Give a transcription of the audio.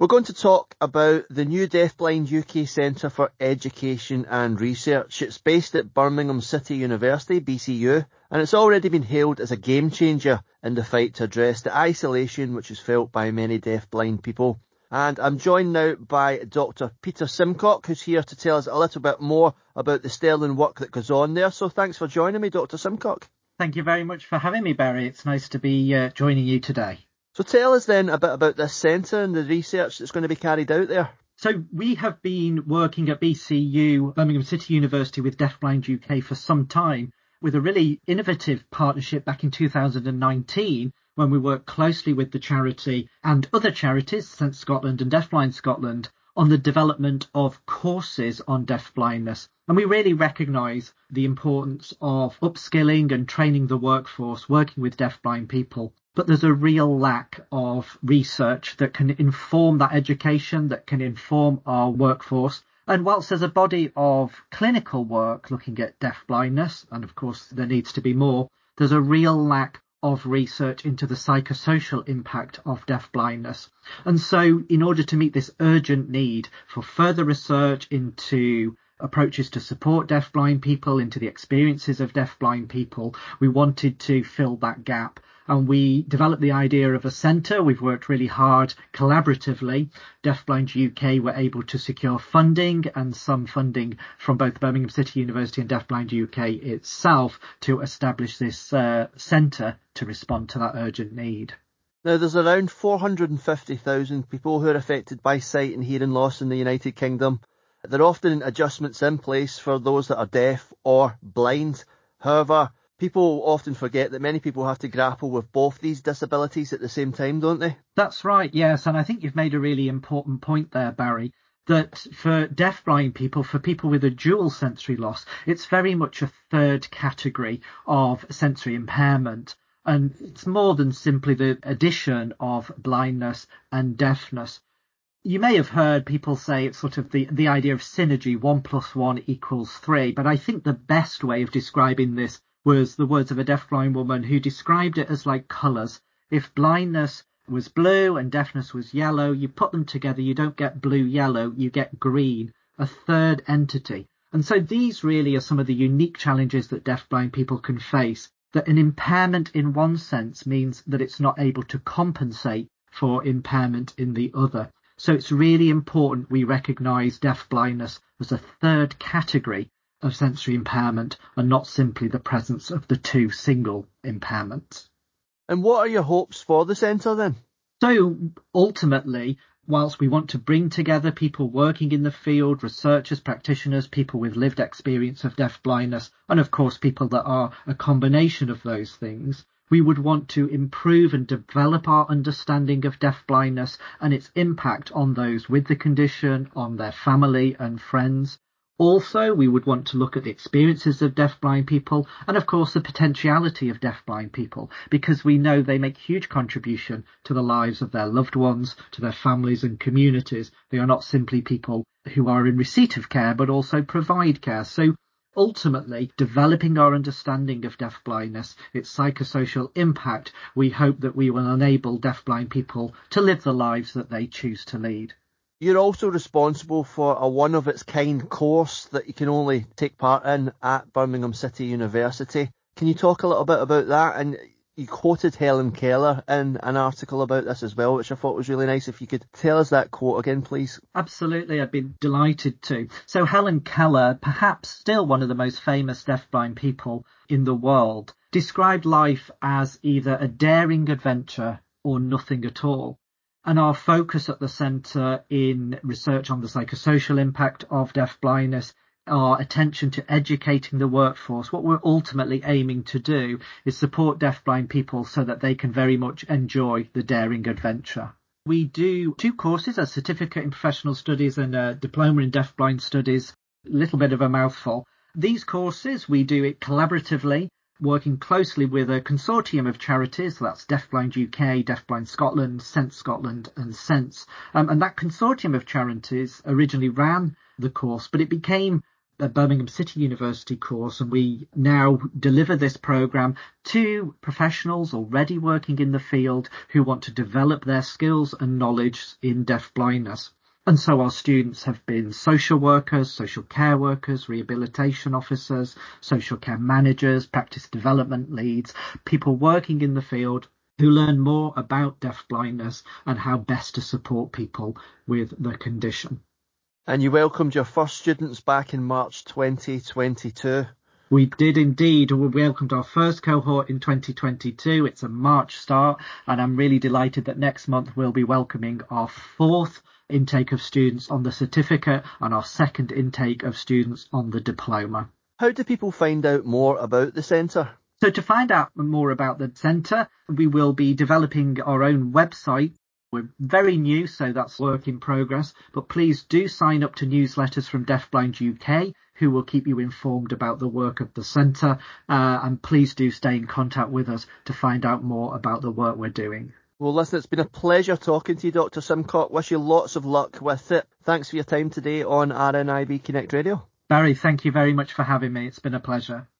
We're going to talk about the new Deafblind UK Centre for Education and Research. It's based at Birmingham City University, BCU, and it's already been hailed as a game changer in the fight to address the isolation which is felt by many deafblind people. And I'm joined now by Dr. Peter Simcock, who's here to tell us a little bit more about the sterling work that goes on there. So thanks for joining me, Dr. Simcock. Thank you very much for having me, Barry. It's nice to be joining you today. So tell us then a bit about this centre and the research that's going to be carried out there. So we have been working at BCU, Birmingham City University, with Deafblind UK for some time, with a really innovative partnership back in 2019, when we worked closely with the charity and other charities, Sense Scotland and Deafblind Scotland, on the development of courses on deafblindness. And we really recognise the importance of upskilling and training the workforce working with deafblind people. But there's a real lack of research that can inform that education, that can inform our workforce. And whilst there's a body of clinical work looking at deafblindness, and of course there needs to be more, there's a real lack of research into the psychosocial impact of deafblindness. And so in order to meet this urgent need for further research into approaches to support deafblind people, into the experiences of deafblind people, we wanted to fill that gap. And we developed the idea of a centre. We've worked really hard collaboratively. Deafblind UK were able to secure funding and some funding from both Birmingham City University and Deafblind UK itself to establish this centre to respond to that urgent need. Now, there's around 450,000 people who are affected by sight and hearing loss in the United Kingdom. There are often adjustments in place for those that are deaf or blind. However, people often forget that many people have to grapple with both these disabilities at the same time, don't they? That's right, yes. And I think you've made a really important point there, Barry, that for deafblind people, for people with a dual sensory loss, it's very much a third category of sensory impairment. And it's more than simply the addition of blindness and deafness. You may have heard people say it's sort of the idea of synergy, 1 + 1 = 3. But I think the best way of describing this was the words of a deafblind woman who described it as like colours. If blindness was blue and deafness was yellow, you put them together, you don't get blue-yellow, you get green, a third entity. And so these really are some of the unique challenges that deafblind people can face, that an impairment in one sense means that it's not able to compensate for impairment in the other. So it's really important we recognise deafblindness as a third category of sensory impairment and not simply the presence of the two single impairments. And what are your hopes for the centre then? So ultimately, whilst we want to bring together people working in the field, researchers, practitioners, people with lived experience of deafblindness, and of course people that are a combination of those things, we would want to improve and develop our understanding of deafblindness and its impact on those with the condition, on their family and friends. Also, we would want to look at the experiences of deafblind people and, of course, the potentiality of deafblind people, because we know they make huge contribution to the lives of their loved ones, to their families and communities. They are not simply people who are in receipt of care, but also provide care. So ultimately, developing our understanding of deafblindness, its psychosocial impact, we hope that we will enable deafblind people to live the lives that they choose to lead. You're also responsible for a one-of-its-kind course that you can only take part in at Birmingham City University. Can you talk a little bit about that? And you quoted Helen Keller in an article about this as well, which I thought was really nice. If you could tell us that quote again, please. Absolutely, I'd be delighted to. So Helen Keller, perhaps still one of the most famous deafblind people in the world, described life as either a daring adventure or nothing at all. And our focus at the centre in research on the psychosocial impact of deafblindness, our attention to educating the workforce, what we're ultimately aiming to do is support deafblind people so that they can very much enjoy the daring adventure. We do 2 courses, a certificate in professional studies and a diploma in deafblind studies, a little bit of a mouthful. These courses, we do it collaboratively, working closely with a consortium of charities, so that's Deafblind UK, Deafblind Scotland, Sense Scotland and Sense. And that consortium of charities originally ran the course, but it became a Birmingham City University course, and we now deliver this program to professionals already working in the field who want to develop their skills and knowledge in deafblindness. And so our students have been social workers, social care workers, rehabilitation officers, social care managers, practice development leads, people working in the field who learn more about deafblindness and how best to support people with the condition. And you welcomed your first students back in March 2022. We did indeed. We welcomed our first cohort in 2022. It's a March start, and I'm really delighted that next month we'll be welcoming our fourth intake of students on the certificate and our second intake of students on the diploma. How do people find out more about the centre? So to find out more about the centre, we will be developing our own website. We're very new, so that's work in progress, but please do sign up to newsletters from Deafblind UK, who will keep you informed about the work of the centre, and please do stay in contact with us to find out more about the work we're doing. Well, listen, it's been a pleasure talking to you, Dr. Simcock. Wish you lots of luck with it. Thanks for your time today on RNIB Connect Radio. Barry, thank you very much for having me. It's been a pleasure.